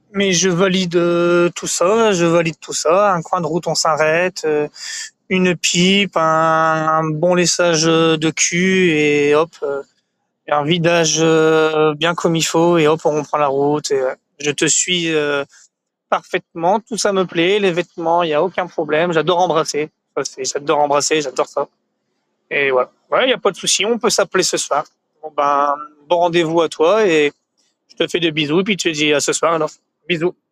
Mais je valide tout ça, Un coin de route, on s'arrête, une pipe, un bon lessage de cul et hop, et un vidage bien comme il faut et hop, on reprend la route. Et, je te suis parfaitement, tout ça me plaît, les vêtements, il y a aucun problème. J'adore embrasser, j'adore ça. Et voilà, ouais, il y a pas de souci, on peut s'appeler ce soir. Bon ben, bon rendez-vous à toi et je te fais des bisous et puis tu te dis à ce soir alors. Bisous.